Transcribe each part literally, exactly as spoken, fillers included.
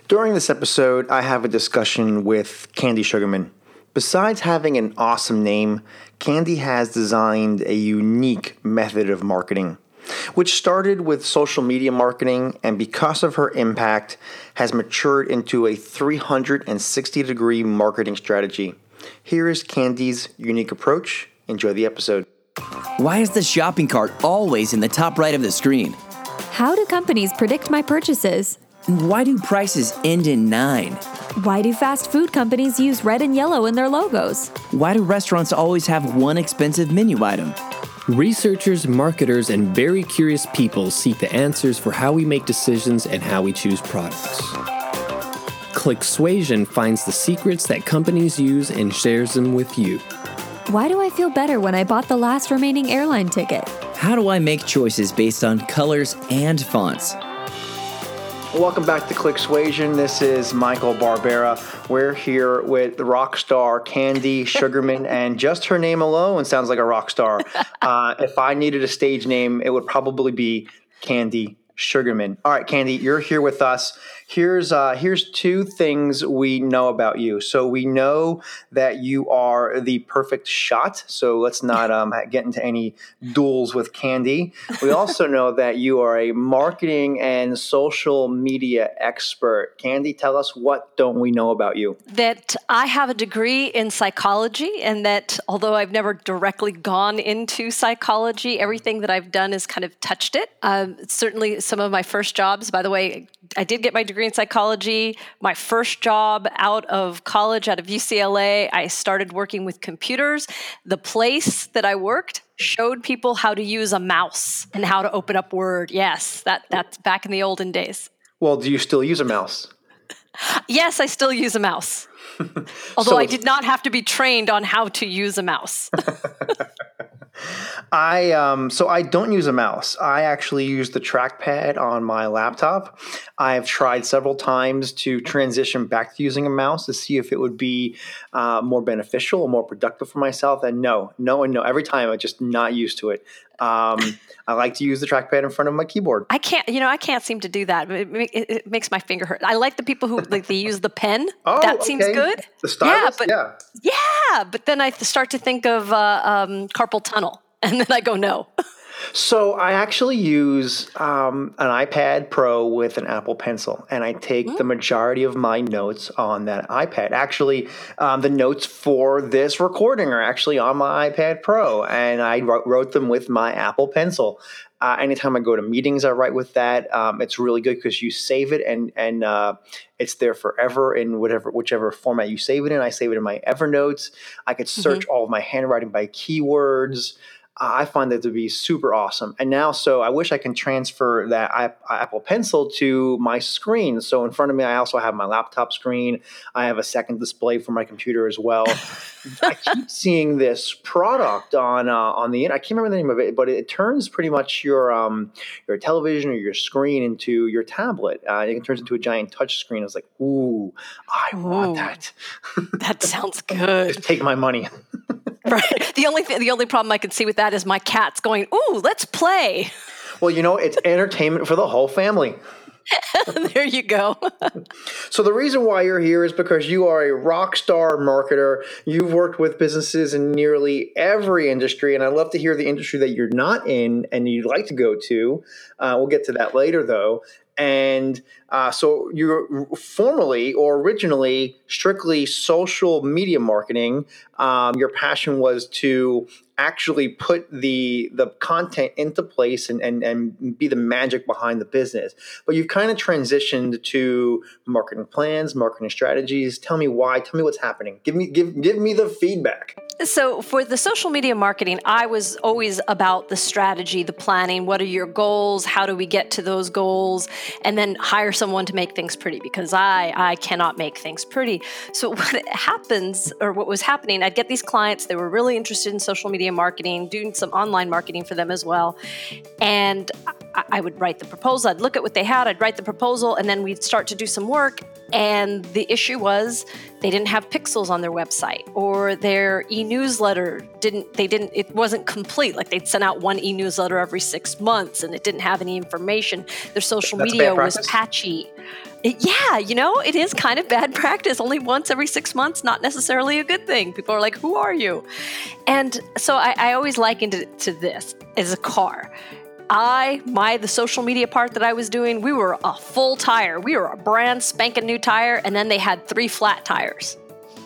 During this episode, I have a discussion with Candy Sugarman. Besides having an awesome name, Candy has designed a unique method of marketing, which started with social media marketing and because of her impact has matured into a three hundred sixty degree marketing strategy. Here is Candy's unique approach. Enjoy the episode. Why is the shopping cart always in the top right of the screen? How do companies predict my purchases? Why do prices end in nine? Why do fast food companies use red and yellow in their logos? Why do restaurants always have one expensive menu item? Researchers, marketers, and very curious people seek the answers for how we make decisions and how we choose products. Clicksuasion finds the secrets that companies use and shares them with you. Why do I feel better when I bought the last remaining airline ticket? How do I make choices based on colors and fonts? Welcome back to Clicksuasion. This is Michael Barbera. We're here with the rock star Candy Sugarman, and just her name alone sounds like a rock star. Uh, if I needed a stage name, it would probably be Candy Sugarman. All right, Candy, you're here with us. Here's uh, here's two things we know about you. So we know that you are the perfect shot. So let's not um, get into any duels with Candy. We also know that you are a marketing and social media expert. Candy, tell us, what don't we know about you? That I have a degree in psychology, and that although I've never directly gone into psychology, everything that I've done has kind of touched it. Um, certainly some of my first jobs, by the way, I did get my degree in psychology. My first job out of college, out of U C L A, I started working with computers. The place that I worked showed people how to use a mouse and how to open up Word. Yes, that that's back in the olden days. Well, do you still use a mouse? Yes, I still use a mouse. Although so, I did not have to be trained on how to use a mouse. I um, so I don't use a mouse. I actually use the trackpad on my laptop. I've tried several times to transition back to using a mouse to see if it would be uh, more beneficial or more productive for myself. And no, no, and no. Every time I'm just not used to it. Um, I like to use the trackpad in front of my keyboard. I can't, you know, I can't seem to do that. It, it, it makes my finger hurt. I like the people who like they use the pen. Oh, that okay. seems good. The stylus, yeah, but, yeah. Yeah, but then I start to think of uh, um, carpal tunnel. And then I go, no. So I actually use um, an iPad Pro with an Apple Pencil, and I take mm. the majority of my notes on that iPad. Actually, um, the notes for this recording are actually on my iPad Pro, and I wrote, wrote them with my Apple Pencil. Uh, anytime I go to meetings, I write with that. Um, it's really good because you save it, and and uh, it's there forever in whatever whichever format you save it in. I save it in my Evernote. I could search mm-hmm. all of my handwriting by keywords. I find that to be super awesome. And now, so I wish I can transfer that Apple Pencil to my screen. So in front of me, I also have my laptop screen. I have a second display for my computer as well. I keep seeing this product on uh, on the internet. I can't remember the name of it, but it turns pretty much your um your television or your screen into your tablet. Uh, it turns into a giant touch screen. I was like, ooh, I ooh, want that. That sounds good. Just take my money. Right. The only th- the only problem I can see with that is my cat's going, ooh, let's play. Well, you know, it's entertainment for the whole family. There you go. So the reason why you're here is because you are a rock star marketer. You've worked with businesses in nearly every industry, and I'd love to hear the industry that you're not in and you'd like to go to. Uh, we'll get to that later, though. And uh, so you're formerly or originally strictly social media marketing. Um, your passion was to actually put the the content into place and, and, and be the magic behind the business. But you've kind of transitioned to marketing plans, marketing strategies. Tell me why. Tell me what's happening. Give me give give me the feedback. So for the social media marketing, I was always about the strategy, the planning. What are your goals? How do we get to those goals? And then hire someone to make things pretty, because I I cannot make things pretty. So what happens, or what was happening, I'd get these clients. They were really interested in social media marketing, doing some online marketing for them as well. And I, I would write the proposal. I'd look at what they had. I'd write the proposal, and then we'd start to do some work. And the issue was they didn't have pixels on their website, or their e-newsletter didn't, they didn't, it wasn't complete. Like they'd send out one e-newsletter every six months and it didn't have any information. Their social That's media was patchy. It, yeah, you know, it is kind of bad practice. Only once every six months, not necessarily a good thing. People are like, who are you? And so I, I always likened it to this as a car. I, my, the social media part that I was doing, we were a full tire. We were a brand spanking new tire, and then they had three flat tires.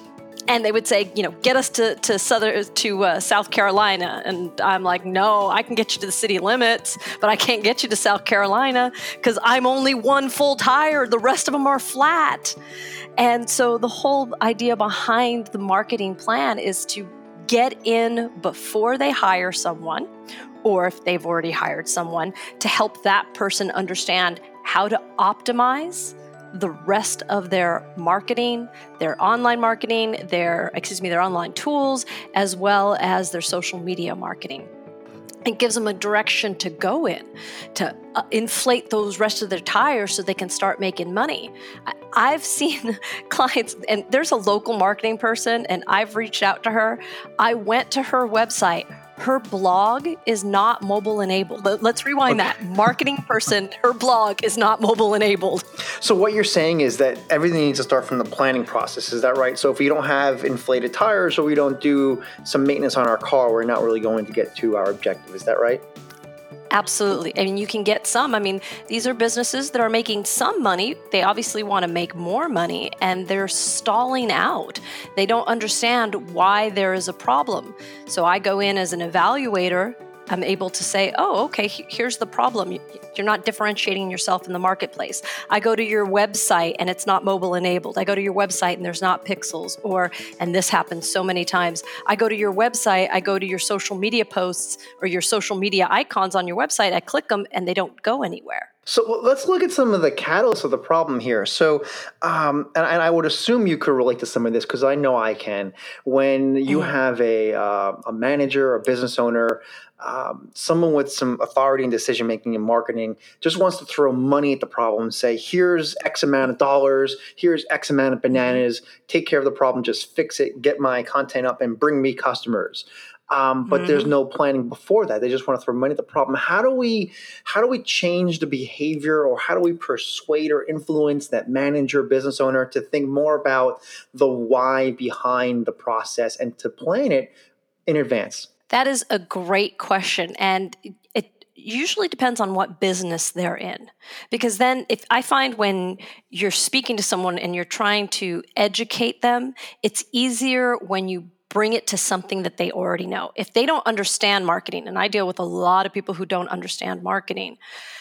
And they would say, you know, get us to to southern to uh, South Carolina, and I'm like, no, I can get you to the city limits, but I can't get you to South Carolina because I'm only one full tire. The rest of them are flat. And so the whole idea behind the marketing plan is to get in before they hire someone, or if they've already hired someone, to help that person understand how to optimize the rest of their marketing, their online marketing, their, excuse me, their online tools, as well as their social media marketing. It gives them a direction to go in, to uh, inflate those rest of their tires so they can start making money. I, I've seen clients, and there's a local marketing person, and I've reached out to her. I went to her website. Her blog is not mobile enabled. Let's rewind okay. that. Marketing person, her blog is not mobile enabled. So what you're saying is that everything needs to start from the planning process. Is that right? So if we don't have inflated tires or we don't do some maintenance on our car, we're not really going to get to our objective. Is that right? Absolutely. I mean, you can get some. I mean, these are businesses that are making some money. They obviously want to make more money, and they're stalling out. They don't understand why there is a problem. So I go in as an evaluator. I'm able to say, oh, okay, here's the problem. You're not differentiating yourself in the marketplace. I go to your website and it's not mobile enabled. I go to your website and there's not pixels, or, and this happens so many times, I go to your website, I go to your social media posts or your social media icons on your website, I click them and they don't go anywhere. So let's look at some of the catalysts of the problem here. So, um, and, and I would assume you could relate to some of this because I know I can. When you mm. have a uh, a manager, a business owner, um, someone with some authority and decision making in marketing just wants to throw money at the problem and say, "Here's X amount of dollars. Here's X amount of bananas. Take care of the problem. Just fix it. Get my content up, and bring me customers." Um, but mm-hmm. there's no planning before that. They just want to throw money at the problem. How do we how do we change the behavior, or how do we persuade or influence that manager, business owner to think more about the why behind the process and to plan it in advance? That is a great question. And it usually depends on what business they're in. Because then if I find when you're speaking to someone and you're trying to educate them, it's easier when you bring it to something that they already know. If they don't understand marketing, and I deal with a lot of people who don't understand marketing,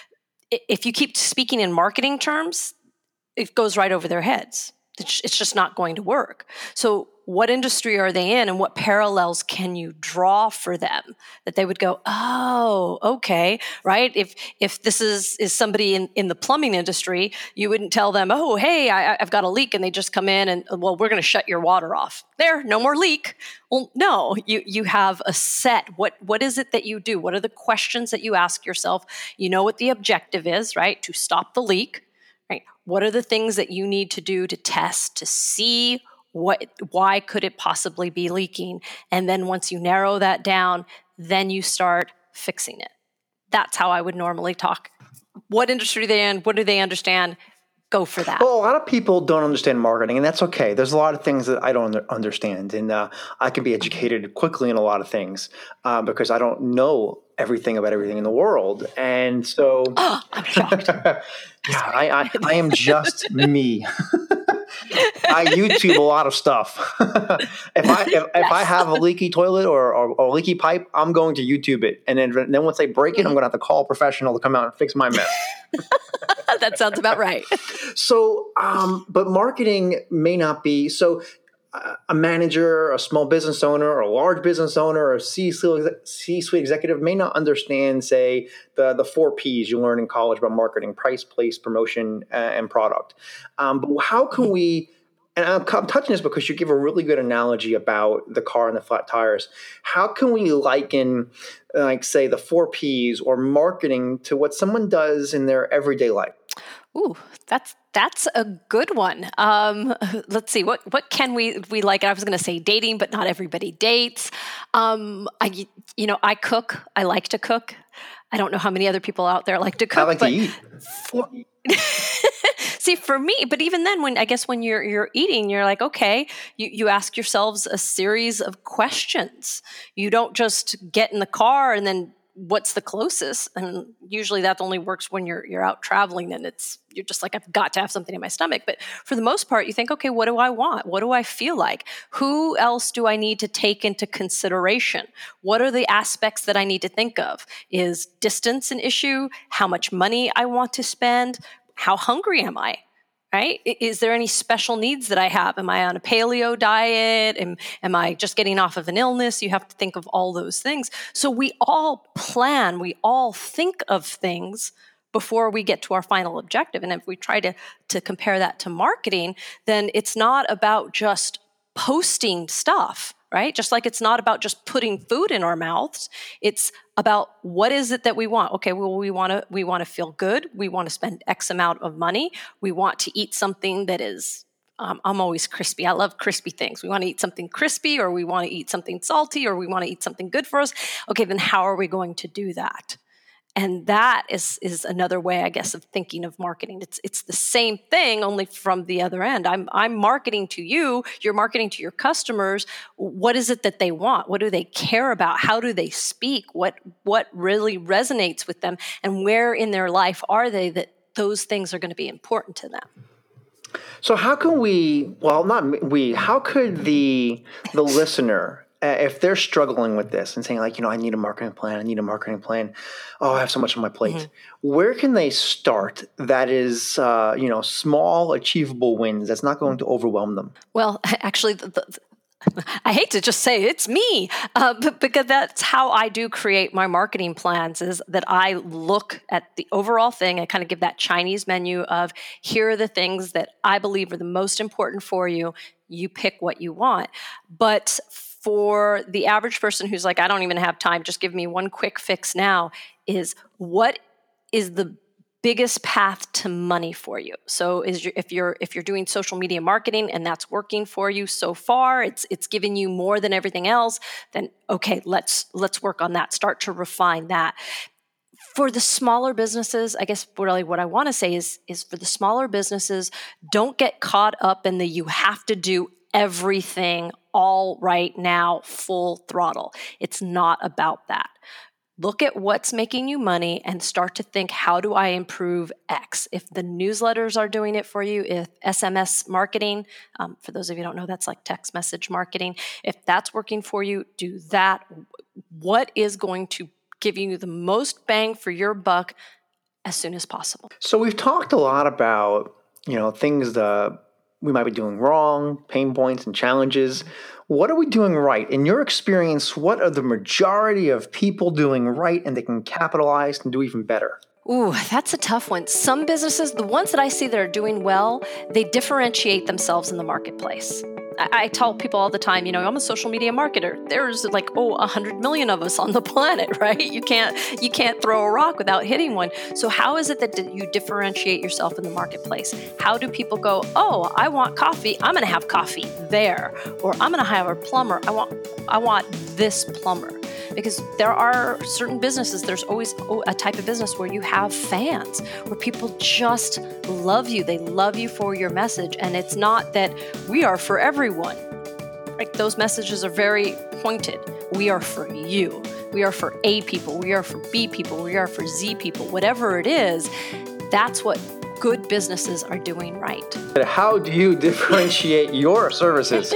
if you keep speaking in marketing terms, it goes right over their heads. It's just not going to work. So what industry are they in, and what parallels can you draw for them that they would go, oh, okay, right? If if this is, is somebody in, in the plumbing industry, you wouldn't tell them, oh, hey, I, I've got a leak, and they just come in and, well, we're going to shut your water off. There, no more leak. Well, no, you you have a set. What What is it that you do? What are the questions that you ask yourself? You know what the objective is, right? To stop the leak, right? What are the things that you need to do to test, to see what, why could it possibly be leaking? And then once you narrow that down, then you start fixing it. That's how I would normally talk. What industry are they in? What do they understand? Go for that. Well, a lot of people don't understand marketing, and that's okay. There's a lot of things that I don't understand, and uh, I can be educated quickly in a lot of things uh, because I don't know everything about everything in the world. And so oh, I'm shocked. yeah, I, I, I am just me. I YouTube a lot of stuff. if I if, if I have a leaky toilet or, or, or a leaky pipe, I'm going to YouTube it, and then and then once I break it, I'm going to have to call a professional to come out and fix my mess. That sounds about right. So, um, but marketing may not be so. Uh, a manager, a small business owner, or a large business owner, or a C-suite executive may not understand, say, the, the four Ps you learn in college about marketing: price, place, promotion, uh, and product. Um, but how can we, and I'm, I'm touching this because you give a really good analogy about the car and the flat tires. How can we liken, like, say, the four Ps or marketing to what someone does in their everyday life? Ooh, that's that's a good one. Um, let's see, what what can we we like? I was going to say dating, but not everybody dates. Um, I you know I cook. I like to cook. I don't know how many other people out there like to cook. I like but to eat. For, See, for me, but even then, when I guess when you're you're eating, you're like, okay, you, you ask yourselves a series of questions. You don't just get in the car and then what's the closest? And usually that only works when you're you're out traveling and it's you're just like, I've got to have something in my stomach. But for the most part, you think, okay, what do I want? What do I feel like? Who else do I need to take into consideration? What are the aspects that I need to think of? Is distance an issue? How much money I want to spend? How hungry am I? Right? Is there any special needs that I have? Am I on a paleo diet? Am, am I just getting off of an illness? You have to think of all those things. So we all plan, we all think of things before we get to our final objective. And if we try to, to compare that to marketing, then it's not about just posting stuff, right? Just like it's not about just putting food in our mouths. It's about what is it that we want. Okay, well, we want to we want to feel good. We want to spend X amount of money. We want to eat something that is, um, I'm always crispy. I love crispy things. We want to eat something crispy, or we want to eat something salty, or we want to eat something good for us. Okay, then how are we going to do that? And that is is another way, I guess, of thinking of marketing. It's it's the same thing, only from the other end. I'm I'm marketing to you. You're marketing to your customers. What is it that they want? What do they care about? How do they speak? What what really resonates with them? And where in their life are they that those things are going to be important to them? So how can we? Well, not we. How could the the listener, uh, if they're struggling with this and saying like, you know, I need a marketing plan, I need a marketing plan. Oh, I have so much on my plate. Mm-hmm. Where can they start that is, uh, you know, small, achievable wins that's not going to overwhelm them? Well, actually, the, the, I hate to just say it's me, uh, but because that's how I do create my marketing plans, is that I look at the overall thing and kind of give that Chinese menu of, here are the things that I believe are the most important for you. You pick what you want. But for the average person who's like, I don't even have time, just give me one quick fix now, is what is the biggest path to money for you? So is your, if you're if you're doing social media marketing and that's working for you so far, it's it's giving you more than everything else, then okay, let's let's work on that. Start to refine that. For the smaller businesses, I guess really what I want to say is, is for the smaller businesses, don't get caught up in the you have to do everything all right now, full throttle. It's not about that. Look at what's making you money and start to think, how do I improve X? If the newsletters are doing it for you, if S M S marketing, um, for those of you who don't know, that's like text message marketing. If that's working for you, do that. What is going to give you the most bang for your buck as soon as possible? So we've talked a lot about, you know, things that we might be doing wrong, pain points and challenges. What are we doing right? In your experience, what are the majority of people doing right and they can capitalize and do even better? Ooh, that's a tough one. Some businesses, the ones that I see that are doing well, they differentiate themselves in the marketplace. I, I tell people all the time, you know, I'm a social media marketer. There's like, oh, a hundred million of us on the planet, right? You can't, you can't throw a rock without hitting one. So how is it that you differentiate yourself in the marketplace? How do people go, oh, I want coffee, I'm going to have coffee there, or I'm going to hire a plumber. I want, I want this plumber. Because there are certain businesses, there's always a type of business where you have fans, where people just love you. They love you for your message. And it's not that we are for everyone. Like, those messages are very pointed. We are for you. We are for A people. We are for B people. We are for Z people. Whatever it is, that's what good businesses are doing right. How do you differentiate your services?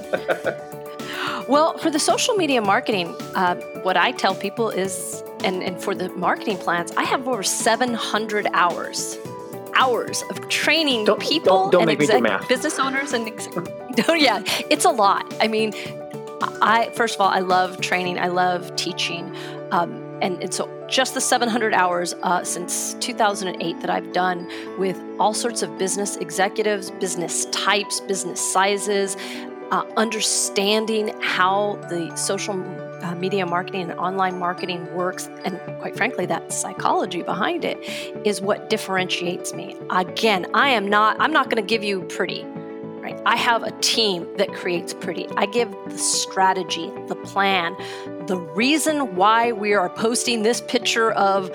Well, for the social media marketing, uh, what I tell people is, and, and for the marketing plans, I have over seven hundred hours, hours of training don't, people don't, don't and make exec- me do math. business owners. And ex- yeah, it's a lot. I mean, I first of all, I love training. I love teaching. Um, and, and so just the seven hundred hours uh, since two thousand eight that I've done with all sorts of business executives, business types, business sizes, Uh, understanding how the social uh, media marketing and online marketing works, and quite frankly, that psychology behind it is what differentiates me. Again, I am not, I'm not going to give you pretty, right? I have a team that creates pretty. I give the strategy, the plan, the reason why we are posting this picture of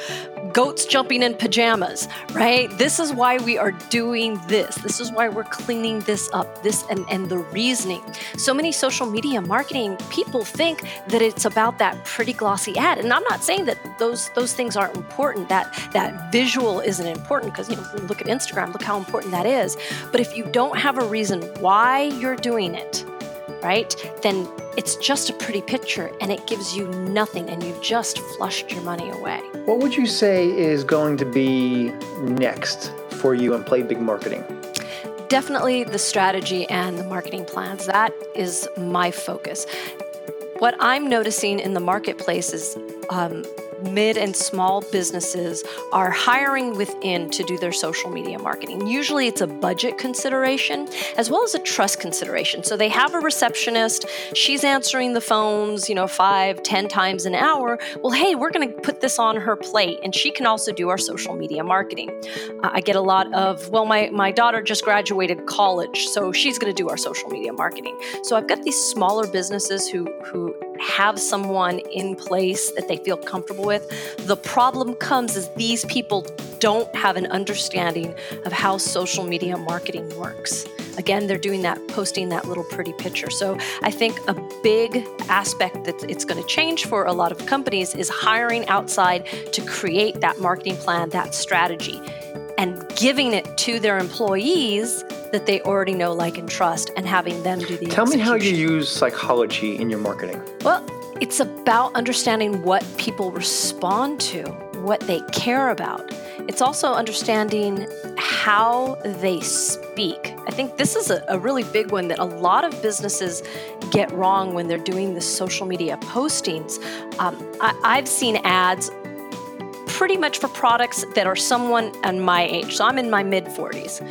goats jumping in pajamas, right? This is why we are doing this. This is why we're cleaning this up, this and, and the reasoning. So many social media marketing people think that it's about that pretty glossy ad. And I'm not saying that those those things aren't important, that that visual isn't important, because, you know, look at Instagram, look how important that is. But if you don't have a reason why you're doing it, right, then it's just a pretty picture and it gives you nothing and you've just flushed your money away. What would you say is going to be next for you in Play Big Marketing? Definitely the strategy and the marketing plans. That is my focus. What I'm noticing in the marketplace is um, mid and small businesses are hiring within to do their social media marketing. Usually it's a budget consideration as well as a trust consideration. So they have a receptionist, she's answering the phones, you know, five, ten times an hour. Well, hey, we're going to put this on her plate and she can also do our social media marketing. Uh, I get a lot of, well, my, my daughter just graduated college, so she's going to do our social media marketing. So I've got these smaller businesses who, who have someone in place that they feel comfortable with. The problem comes is these people don't have an understanding of how social media marketing works. Again, they're doing that, posting that little pretty picture. So I think a big aspect that it's going to change for a lot of companies is hiring outside to create that marketing plan, that strategy, and giving it to their employees that they already know, like, and trust, and having them do the Tell execution. me how you use psychology in your marketing. Well, it's about understanding what people respond to, what they care about. It's also understanding how they speak. I think this is a, a really big one that a lot of businesses get wrong when they're doing the social media postings. Um, I, I've seen ads pretty much for products that are someone in my age. So I'm in my mid forties.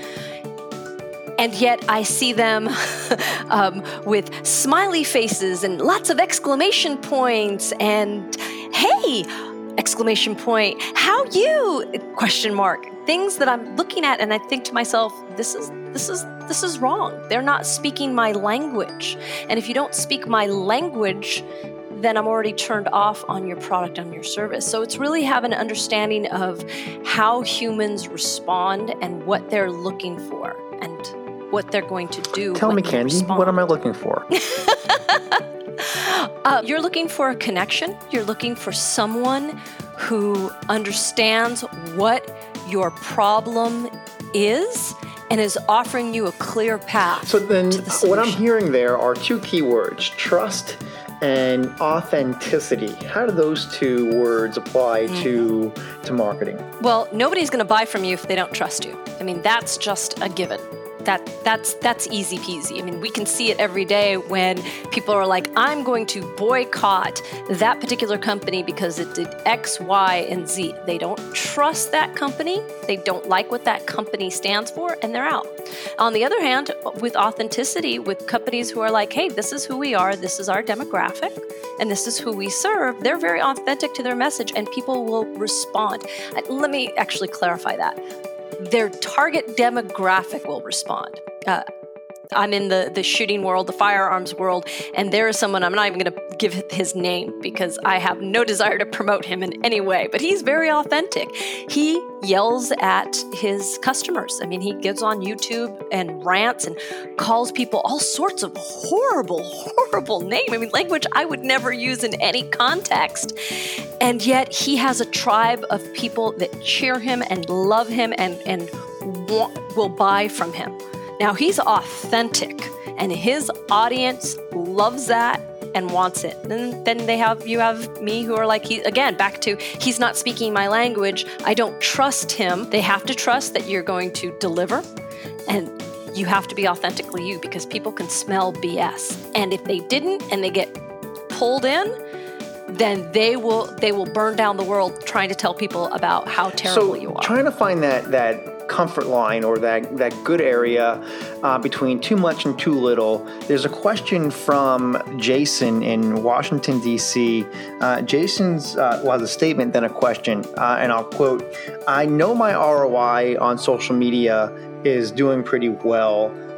And yet I see them um, with smiley faces and lots of exclamation points and, hey, exclamation point, how you, question mark, things that I'm looking at and I think to myself, this is this is this is wrong. They're not speaking my language. And if you don't speak my language, then I'm already turned off on your product, on your service. So it's really having an understanding of how humans respond and what they're looking for and what they're going to do. Tell when me, they Candy, respond. what am I looking for? uh, you're looking for a connection. You're looking for someone who understands what your problem is and is offering you a clear path. So then to the what I'm solution. hearing there are two key words, trust and authenticity. How do those two words apply mm. to to marketing? Well, nobody's going to buy from you if they don't trust you. I mean, that's just a given. That that's that's easy peasy. I mean, we can see it every day when people are like, I'm going to boycott that particular company because it did X, Y, and Z. They don't trust that company. They don't like what that company stands for, and they're out. On the other hand, with authenticity, with companies who are like, hey, this is who we are, this is our demographic, and this is who we serve, they're very authentic to their message, and people will respond. Let me actually clarify that. Their target demographic will respond. Uh, I'm in the, the shooting world, the firearms world, and there is someone, I'm not even going to give his name because I have no desire to promote him in any way, but he's very authentic. He yells at his customers. I mean, he gets on YouTube and rants and calls people all sorts of horrible, horrible names. I mean, language I would never use in any context. And yet he has a tribe of people that cheer him and love him and, and want, will buy from him. Now, he's authentic, and his audience loves that and wants it. And then they have you have me who are like, he, again, back to he's not speaking my language. I don't trust him. They have to trust that you're going to deliver, and you have to be authentically you because people can smell B S. And if they didn't and they get pulled in, then they will they will burn down the world trying to tell people about how terrible so you are. Trying to find that that comfort line or that that good area uh, between too much and too little. There's a question from Jason in Washington, D C. Uh, Jason's uh, well, has a statement, then a question, uh, and I'll quote, I know my R O I on social media is doing pretty well,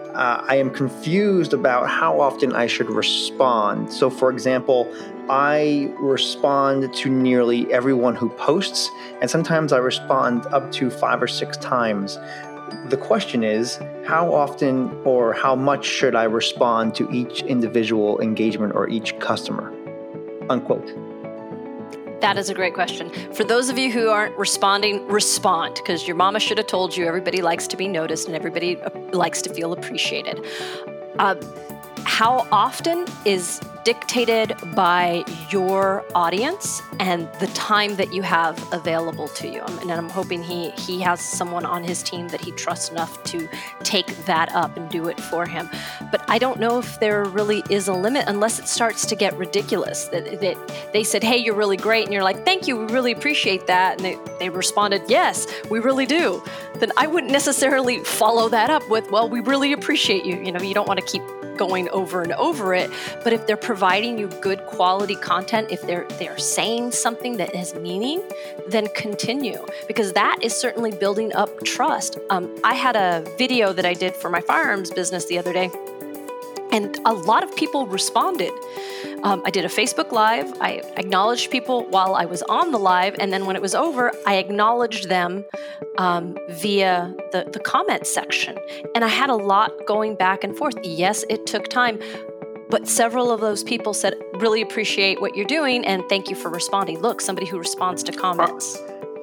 uh, I am confused about how often I should respond. So, for example, I respond to nearly everyone who posts, and sometimes I respond up to five or six times. The question is, how often or how much should I respond to each individual engagement or each customer? Unquote. That is a great question. For those of you who aren't responding, respond, because your mama should have told you everybody likes to be noticed and everybody likes to feel appreciated. Uh, how often is dictated by your audience and the time that you have available to you. And I'm hoping he he has someone on his team that he trusts enough to take that up and do it for him. But I don't know if there really is a limit unless it starts to get ridiculous. That, that they said, hey, you're really great. And you're like, thank you, we really appreciate that. And they, they responded, yes, we really do. Then I wouldn't necessarily follow that up with, well, we really appreciate you. You know, you don't want to keep going over and over it, but if they're providing you good quality content, if they're they're saying something that has meaning, then continue, because that is certainly building up trust. Um, I had a video that I did for my firearms business the other day, and a lot of people responded. Um, I did a Facebook Live. I acknowledged people while I was on the live, and then when it was over, I acknowledged them um, via the, the comment section. And I had a lot going back and forth. Yes, it took time, but several of those people said, really appreciate what you're doing, and thank you for responding. Look, somebody who responds to comments.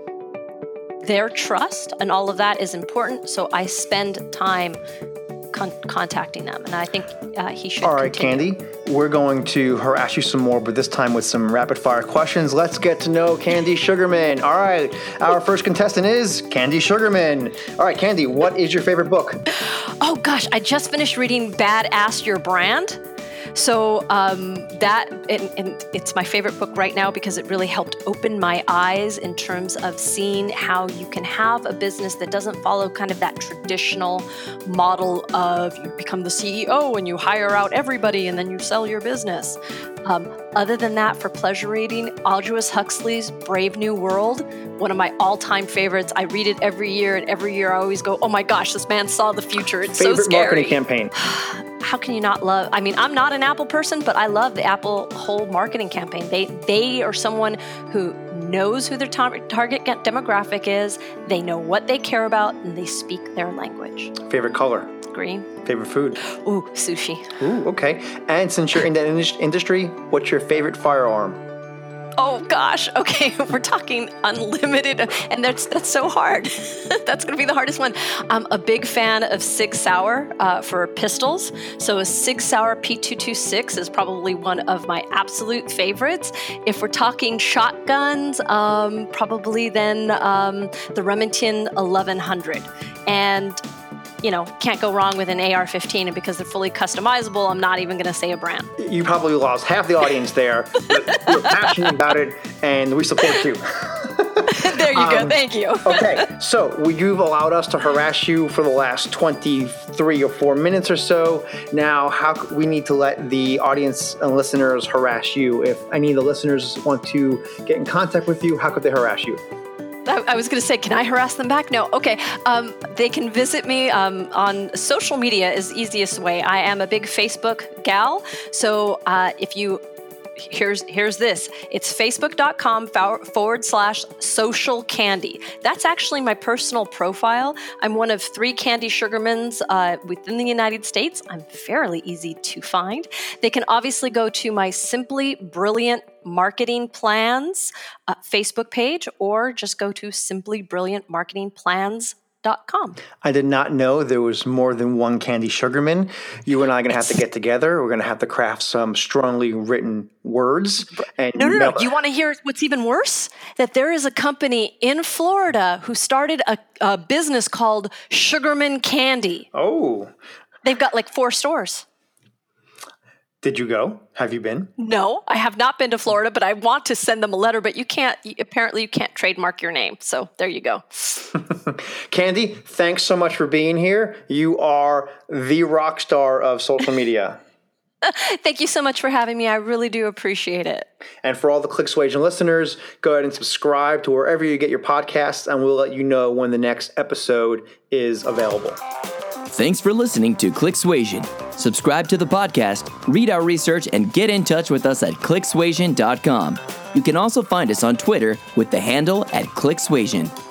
Their trust and all of that is important, so I spend time Con- contacting them, and I think uh, he should. All right, continue. Candy, we're going to harass you some more, but this time with some rapid fire questions. Let's get to know Candy Sugarman. All right, our first contestant is Candy Sugarman. All right, Candy, what is your favorite book? Oh gosh, I just finished reading Badass Your Brand. So um, that, and, and it's my favorite book right now because it really helped open my eyes in terms of seeing how you can have a business that doesn't follow kind of that traditional model of you become the C E O and you hire out everybody and then you sell your business. Um, other than that, for pleasure reading, Aldous Huxley's Brave New World, one of my all-time favorites. I read it every year, and every year I always go, oh my gosh, this man saw the future. It's favorite so scary. Marketing campaign. How can you not love? I mean, I'm not an Apple person, but I love the Apple whole marketing campaign. They they are someone who knows who their tar- target demographic is. They know what they care about, and they speak their language. Favorite color? Green. Favorite food? Ooh, sushi. Ooh, okay. And since you're in that in- industry, what's your favorite firearm? Oh gosh, okay, we're talking unlimited, and that's that's so hard. That's going to be the hardest one. I'm a big fan of Sig Sauer uh, for pistols, so a Sig Sauer P two twenty-six is probably one of my absolute favorites. If we're talking shotguns, um, probably then um, the Remington eleven hundred, and you know, can't go wrong with an A R fifteen, and because they're fully customizable, I'm not even going to say a brand. You probably lost half the audience there, but you're passionate about it, and we support you. There you um, go. Thank you. Okay, so you've allowed us to harass you for the last twenty-three or four minutes or so. Now, how we need to let the audience and listeners harass you. If any of the listeners want to get in contact with you, how could they harass you? I was going to say, can I harass them back? No. Okay. Um, they can visit me um, on social media is the easiest way. I am a big Facebook gal. So uh, if you, here's here's this. It's facebook.com forward slash social candy. That's actually my personal profile. I'm one of three Candy Sugarmans uh, within the United States. I'm fairly easy to find. They can obviously go to my Simply Brilliant Marketing Plans uh, Facebook page, or just go to simply brilliant marketing plans dot com. I did not know there was more than one Candy Sugarman. You and I are going to have to get together. We're going to have to craft some strongly written words. And no, no, no. You want to hear what's even worse? That there is a company in Florida who started a, a business called Sugarman Candy. Oh. They've got like four stores. Did you go? Have you been? No, I have not been to Florida, but I want to send them a letter, but you can't, apparently you can't trademark your name. So there you go. Candy, thanks so much for being here. You are the rock star of social media. Thank you so much for having me. I really do appreciate it. And for all the ClickSuasion listeners, go ahead and subscribe to wherever you get your podcasts, and we'll let you know when the next episode is available. Thanks for listening to ClickSuasion. Subscribe to the podcast, read our research, and get in touch with us at click suasion dot com. You can also find us on Twitter with the handle at ClickSuasion.